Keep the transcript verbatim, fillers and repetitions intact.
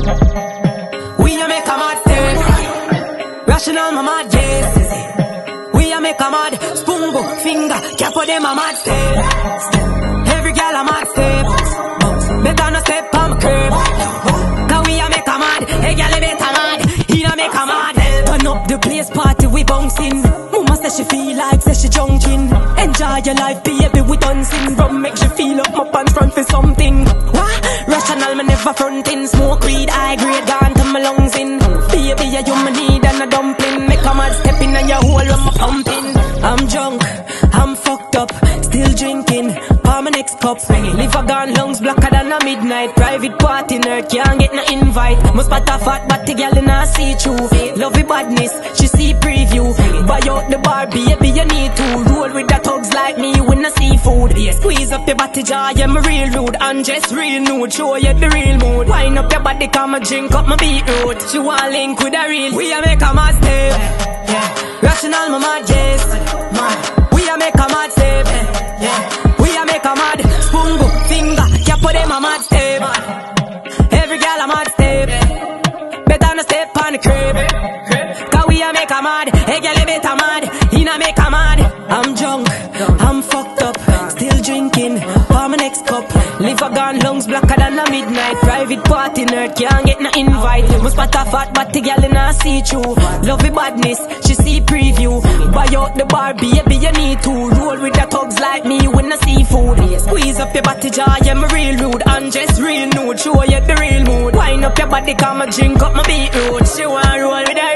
We a make a mad step. Rational my mad yes. We a make a mad spoon go finger. Cap for them a mad step. Every girl a mad step. Better no step on my curb. Cause we a make a mad. Hey girl you better mad. He a make a mad. Turn up the place party we bouncing. Mama say she feel like say she junking. Enjoy your life baby we dancing. Rum makes you feel up my pants front for something. What? Rational me never fronting. Smoke weed high grade gone to my lungs in. Baby you my need and a dumpling. Make a mad step in and your hole when my pumping. I'm drunk, I'm fucked up, still drinking. For my next cup, live a gone lungs blacker than a midnight. Private party nerd can't get no invite. Must spot a fat batty girl in a see through. Love it badness, she see preview. Buy out the bar, baby you need to. Roll with the thugs like me with no seafood. Yeah, squeeze up your body jaw, yeah me real rude. And just real nude, show you the real mood. Wind up your body, come and drink up my beetroot. She want link with a real. We a make a mad step. Yeah. Rational my mad yes. Mad. We a make a mad step. Yeah. We a make a mad spoon go finger. Cap for them a mad step. Mad. Every girl a mad step. Better no step on the crib. Cause we a make a mad. Hey girl you better mad. He na make a mad. I'm drunk, I'm fucked up, still drinking. For my next cup, live a gone lungs blacker than a midnight. Private party nerd can't get no invite. Must spot a fat batty girl in a see through. Love it badness, she see preview. Buy out the bar, baby you need to. Roll with the thugs like me with no seafood. Squeeze up your body jaw, yeah me real rude. And just real nude, show you the real mood. Wind up your body, come and drink up my beetroot. She want roll with her